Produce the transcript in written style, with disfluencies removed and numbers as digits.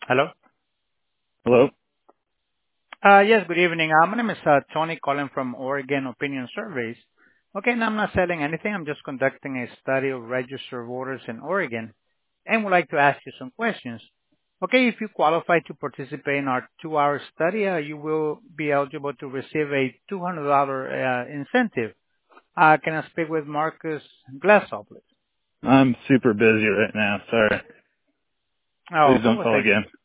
Hello? Hello? Yes, good evening. My name is Tony calling from Oregon Opinion Surveys. Okay, and I'm not selling anything. I'm just conducting a study of registered voters in Oregon and would like to ask you some questions. Okay, if you qualify to participate in our 2-hour study, you will be eligible to receive a $200 incentive. Can I speak with Marcus Glassall, please? I'm super busy right now. Sorry. Oh, Please okay. don't Well, call thank again.